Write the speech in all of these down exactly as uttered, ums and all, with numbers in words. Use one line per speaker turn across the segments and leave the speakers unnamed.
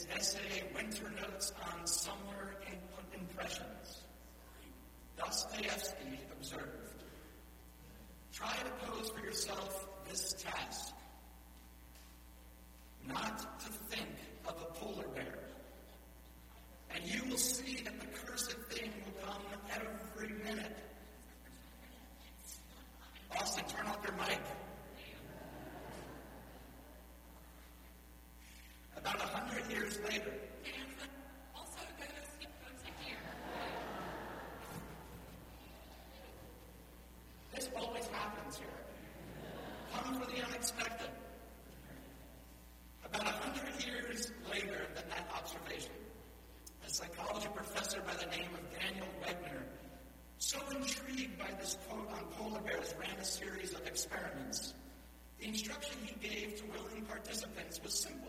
his essay, Winter Notes on Summer Impressions. Dostoevsky observed, "Try to pose for yourself this task. Not to think of a polar bear. And you will see that the cursed thing will come every minute." Austin, turn off your mic. About a hundred years later,
also goes here.
This always happens here. Come for the unexpected. About a hundred years later than that observation, a psychology professor by the name of Daniel Wegner, so intrigued by this quote on polar bears, ran a series of experiments. The instruction he gave to willing participants was simple.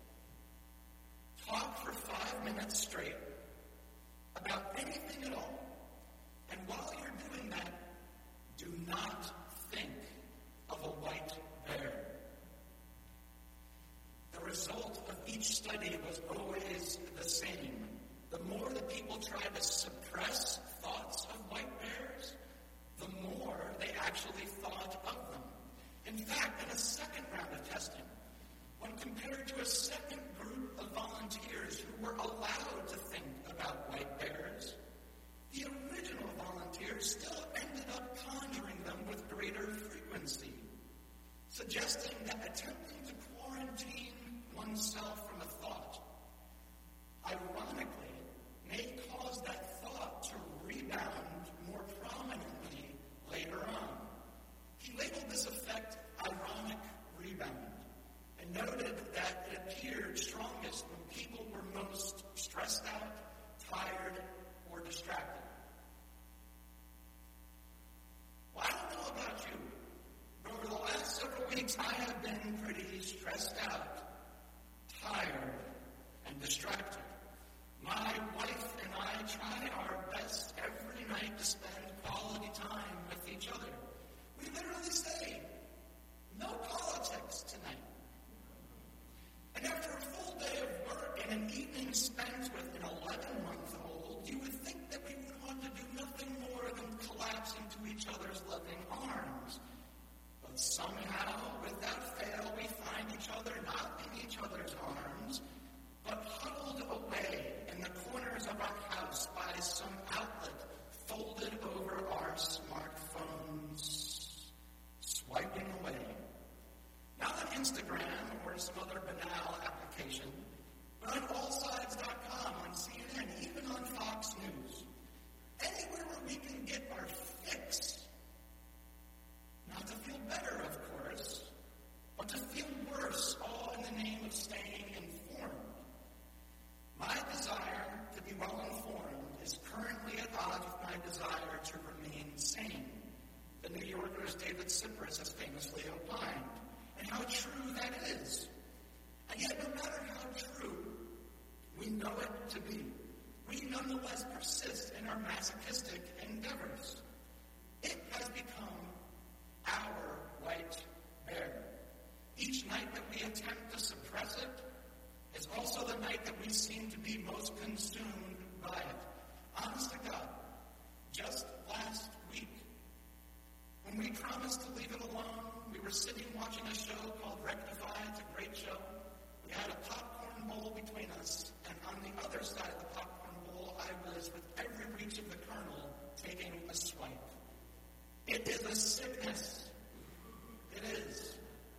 Talk for five minutes straight about anything at all. And while you're doing that, do not think of a white bear. The result of each study was always the same. The more that people tried to suppress thoughts of white bears, the more they actually thought of them. In fact, in a second round of testing, when compared to a second group of volunteers who were allowed to think about white bears, the original volunteers still ended up conjuring them with greater frequency, suggesting that attempting to quarantine oneself from a thought, ironically, may cause that thought to rebound more prominently later on. He labeled this effect ironic rebound, and noted that it appeared strongest when people were most stressed out, tired, or distracted. Well, I don't know about you, but over the last several weeks, I have been pretty stressed out, tired, and distracted. My wife and I try our best every night to spend quality time with each other. We literally say, no politics tonight. And after a full day of work and an evening spent with an eleven-month-old, you would think that we would want to do nothing more than collapse into each other's loving arms. But somehow, without fail, we find each other not in each other's arms, but huddled away in the corners of our house by some outlet folded over our smartphones, swiping away. Not on Instagram or some other banal application, but on all sides dot com, on C N N, even on Fox News. Anywhere where we can get our fix. Not to feel better, of course, but to feel worse, all in the name of staying informed. My desire to be well informed is currently at odds with my desire to remain sane. The New Yorker's David Cyprus has famously opined, and how true that is. And yet, no matter how true we know it to be, we nonetheless persist in our masochistic endeavors. It has become our white bear. Each night that we attempt to suppress it is also the night that we seem to be most consumed by it. Honest to God, just last week, when we promised to leave it alone, we were sitting watching a show called Rectify. It's a great show. We had a popcorn bowl between us, and on the other side of the popcorn bowl, I was, with every reach of the kernel, taking a swipe. It is a sickness. It is.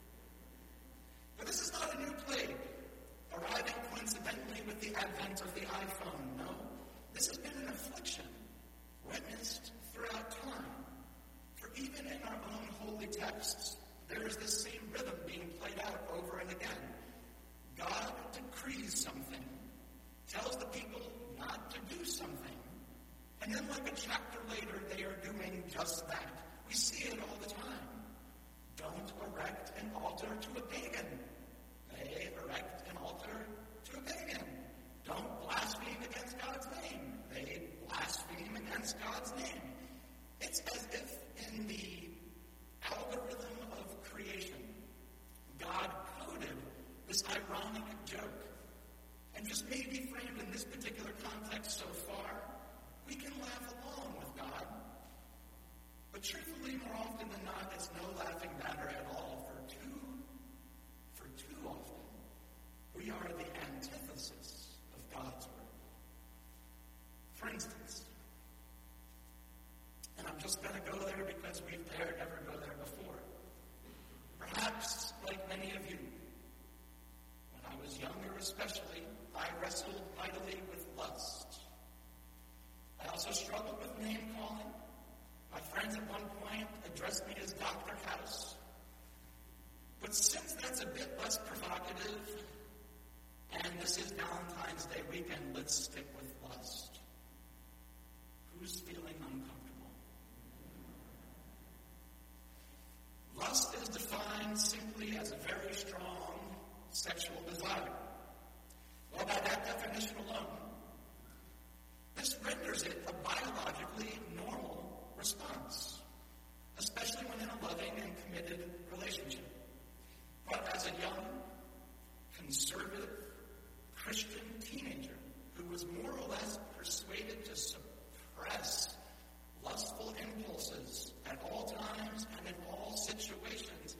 But this is not a new plague, arriving coincidentally with the advent of the iPhone. No, this has been an affliction witnessed throughout time. For even in our own holy texts, there is this same rhythm being played out over and again. God decrees something, tells the people not to do something, and then like a chapter later, they are doing just that. We see it all the time. Don't erect an altar to a pagan. They erect an altar to a pagan. Don't blaspheme against God's name. They blaspheme against God's name. It's as if in the algorithm of creation, God coded this ironic joke. And And just maybe framed in this particular context so far, we can laugh along with God. But truthfully, more often than not, it's no laughing matter at all. For too, for too often, we are the antithesis of God's word. For instance, and I'm just going to go there because we've dared never go there before. Perhaps, like many of you, when I was younger especially, I wrestled mightily with lust. I also struggled with name-calling. My friends at one point addressed me as Doctor House. But since that's a bit less provocative, and this is Valentine's Day weekend, let's stick with lust. Who's feeling uncomfortable? Lust is defined simply as a very strong sexual desire. Well, by that definition alone, this renders it a biologically normal response, especially when in a loving and committed relationship. But as a young, conservative, Christian teenager who was more or less persuaded to suppress lustful impulses at all times and in all situations,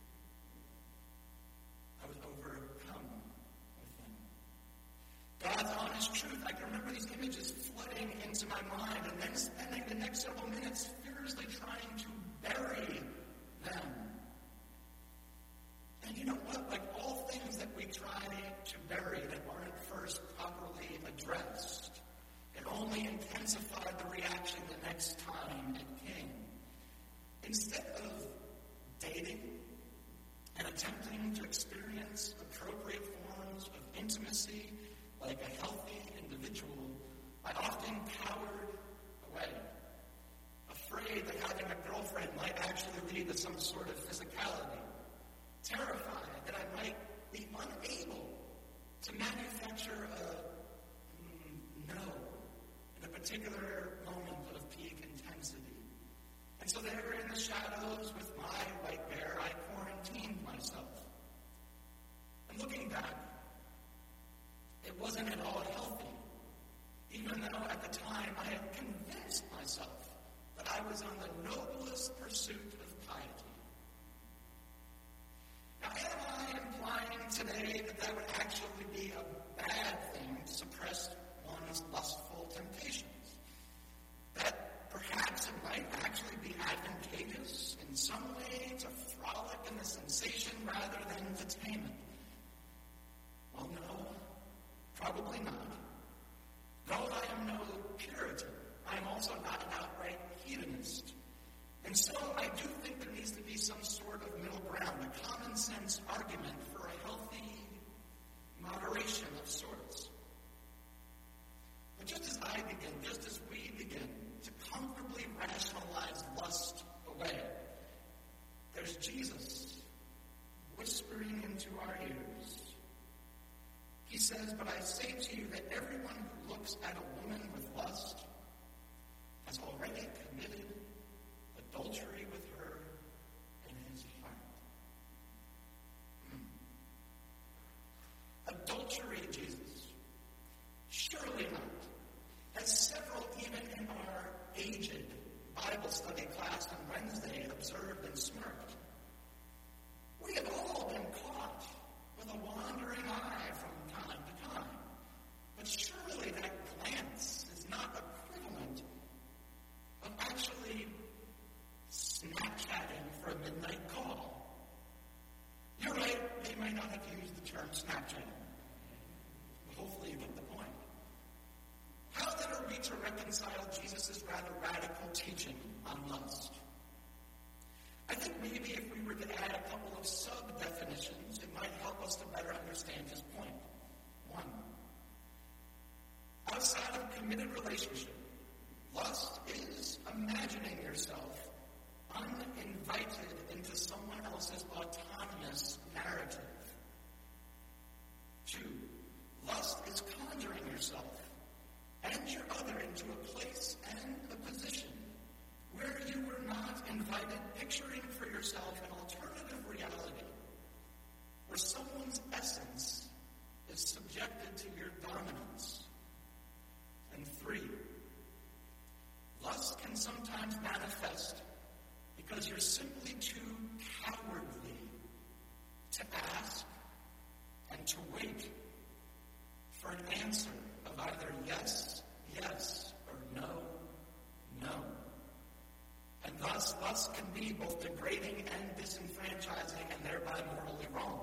I was overcome with them. God's honest truth, I can remember these images flooding into my mind and then spending the next several minutes furiously trying to bury them. And you know what? Like all things that we try to bury that aren't first properly addressed, it only intensified the reaction the next time it came. Instead of dating and attempting to experience appropriate forms of intimacy like a healthy individual, I often cowered away, afraid that having a girlfriend might actually lead to some sort of physicality, terrified that I might be unable to manufacture a mm, no in a particular moment of peak intensity. And so there in the shadows with my white bear, I quarantined myself. And looking back, it wasn't at all healthy, even though at the time I had convinced myself that I was on the noblest pursuit of piety. Now, am I implying today that that would actually be a bad thing to suppress one's lustful temptations? That perhaps it might actually be advantageous in some way to frolic in the sensation rather than to tame it? Well, no, probably not. Though I am no Puritan, I am also not an outright hedonist. And so I do think there needs to be some sort of middle ground, a common sense argument for a healthy moderation of sorts. But just as I begin, just as we begin to comfortably rationalize lust away, there's Jesus whispering into our ears. He says, "But I say to you that everyone who looks at a woman with lust has already committed adultery with her in his heart." Hmm. Adultery, Jesus? Surely not. As several, even in our aged Bible study class on Wednesday, observed and smirked, we have all been caught with a wandering eye from time to time. But surely that glance is not equivalent of actually Snapchatting for a midnight call. You're right, they might not have used the term Snapchat. But hopefully you get the point. How then are we to reconcile Jesus' rather radical teaching on lust? I think maybe if we were to add a couple of sub-definitions, it might help us to better understand his point. One, outside of committed relationship, lust is imagining yourself uninvited into someone else's autonomous narrative. Two, lust is conjuring yourself and your other into a place and a position where you were not invited, picturing for yourself an alternative reality be both degrading and disenfranchising and thereby morally wrong.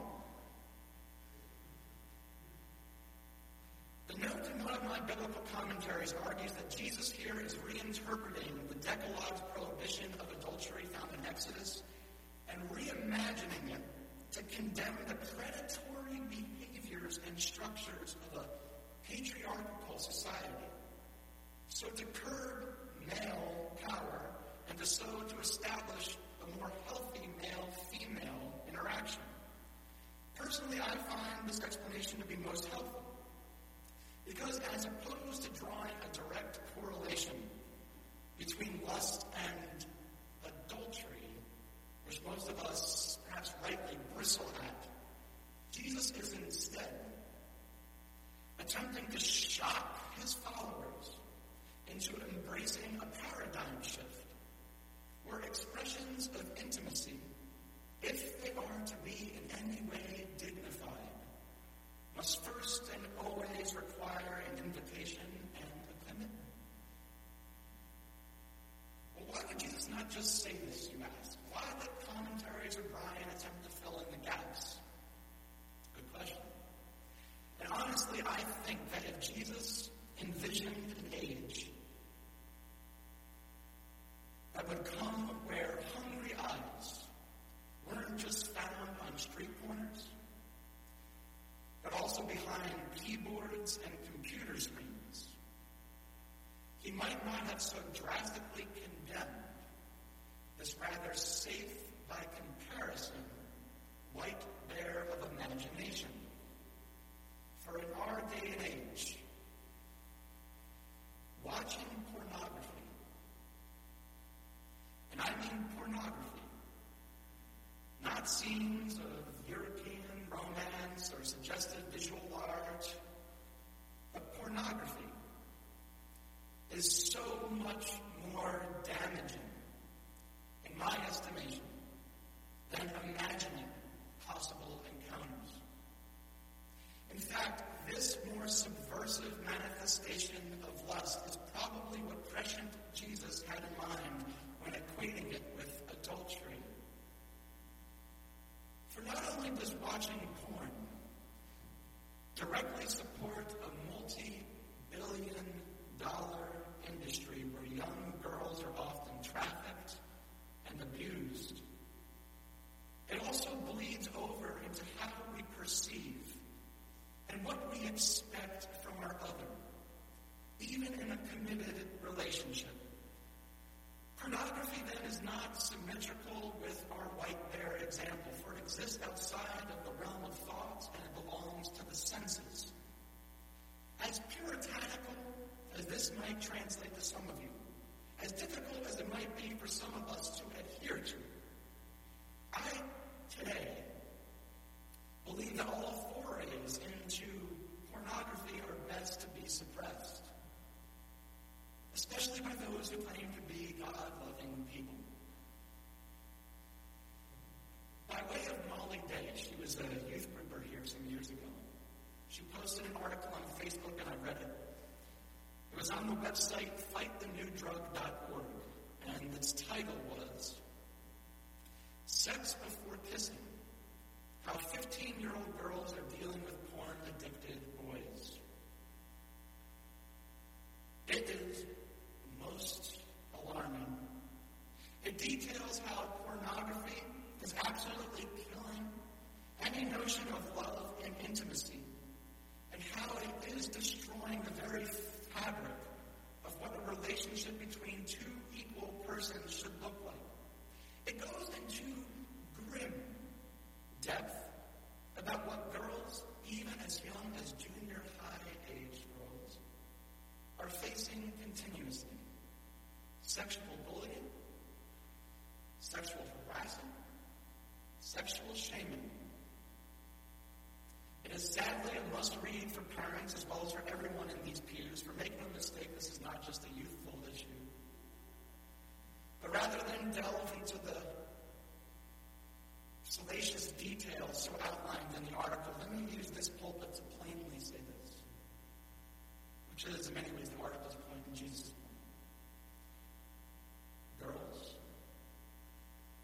The note in one of my biblical commentaries argues that Jesus here is reinterpreting the Decalogue's prohibition of adultery found in Exodus and reimagining it to condemn the predatory behaviors and structures of a patriarchal society. So to curb male power and to so to establish a more healthy male-female interaction. Personally, I find this explanation to be most helpful. Because as opposed to drawing a direct correlation between lust and adultery, which most of us perhaps rightly bristle at, Jesus is instead attempting to shock his followers into embracing a paradigm shift where expressions of intimacy, if they are to be in any way dignified, must first and always require an invitation and a commitment. Well, why would Jesus not just say this, you ask? Why let commentaries of Brian attempt to fill in the gaps? Good question. And honestly, I think that if Jesus envisioned an age that would come where hungry eyes weren't just found on street corners, but also behind keyboards and computer screens, he might not have so drastically condemned this rather safe by comparison white bear of imagination. For in our day and age, watching pornography, and I mean pornography, not scenes of European romance or suggestive visual art, but pornography is so much more damaging, in my estimation, than imagining possible encounters. In fact, this more subversive manifestation of lust is probably what prescient Jesus had in mind when equating it with adultery. For not only does watching porn directly support a multi-billion dollar industry where young girls are often trafficked and abused, it also bleeds over into how we perceive and what we expect from our other, even in a committed relationship. Pornography, then, is not symmetrical with our white bear example, for it exists outside of the realm of thought and it belongs to the senses. As puritanical as this might translate to some of you, as difficult as it might be for some of us to adhere to, I, today, believe that all forays into pornography are best to be suppressed, especially by those who claim to be God-loving people. By way of Molly Day, she was a youth grouper here some years ago. She posted an article on Facebook and I read it. It was on the website fight the new drug dot org, and its title was Sex Before Kissing, How fifteen-year-old Girls Are Dealing with Porn-Addicted Boys. It is most alarming. It details how pornography is absolutely killing any notion of love and intimacy, and how it is destroying the very fabric of what a relationship between two equal persons should look like. It goes into grim depth about what girls, even as young as junior high age girls, are facing continuously. Sexual bullying, sexual harassment, sexual shaming. It is sadly a must-read for parents as well as for everyone in these pews, for make no mistake, this is not just a youthful issue. But rather than delve into the salacious details so outlined in the article, let me use this pulpit to plainly say this, which is in many ways the article's point and Jesus' point. Girls,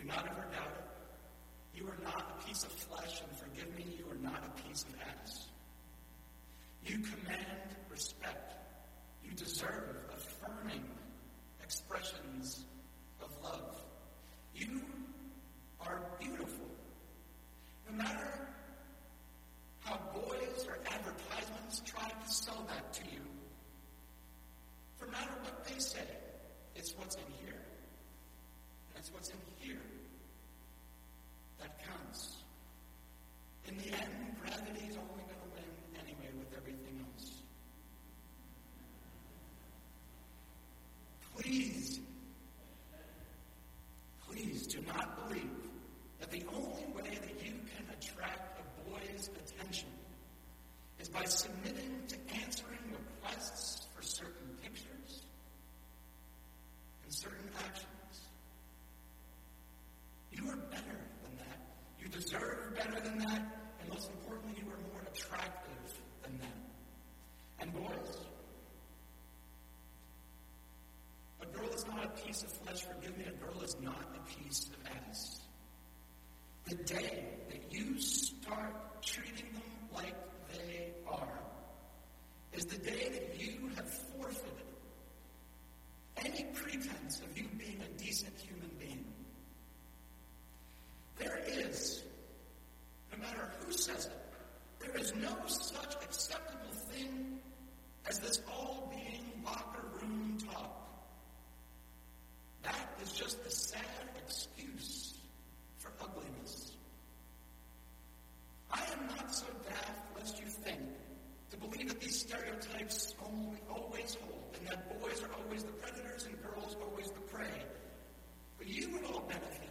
Do not ever doubt it. You are not a piece of flesh, and forgive me, you are not a piece of ass. You command respect. You deserve affirming expressions of love. You are beautiful. No matter how boys or advertisements try to sell that to you, no matter what they say, it's what's in here. And it's what's in here that counts. In the end, gravity is only going to win anyway with everything else. Please, please do not believe that the only way that you can attract a boy's attention is by submitting to answering requests for certain pictures and certain actions. You are better than that. You deserve better than that. And most importantly, you are more attractive than that. And boys, a girl is not a piece of flesh. Forgive me, a girl is not a piece of ass. The day that you start treating them like they are is the day that you have forfeited any pretense of you being a decent human being. There is, no matter who says it, there is no such acceptable thing as this all being locker room talk. That is just a sad excuse for ugliness. I am not so daft, lest you think, to believe that these stereotypes only always hold, and that boys are always the predators and girls always the prey. But you would all benefit.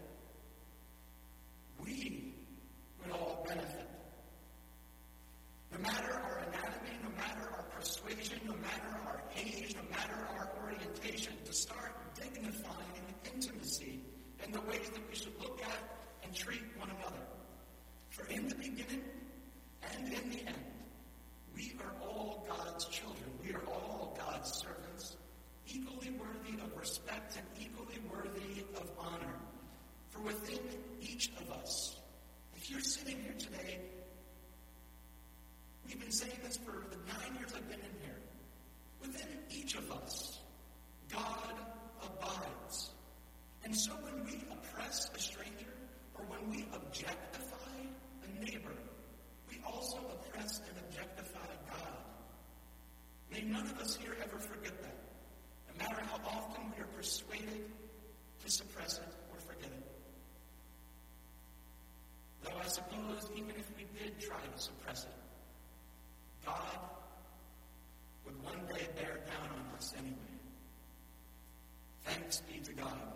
We would all benefit. No matter our anatomy, no matter our persuasion, no matter our age, no matter our orientation, to start dignifying intimacy in the ways that we should look at and treat one another. For in the beginning and in the end, we are all God's children. We are all God's servants, equally worthy of respect and equally worthy of honor. For within each of us, if you're sitting here today, we've been saying this for the nine years I've been in here, within each of us, God abides. And so when we oppress a stranger, or when we objectify a neighbor, we also oppress and objectify God. May none of us here ever forget that, no matter how often we are persuaded to suppress it or forget it. Though I suppose even if we did try to suppress it, God would one day bear down on us anyway. Thanks be to God.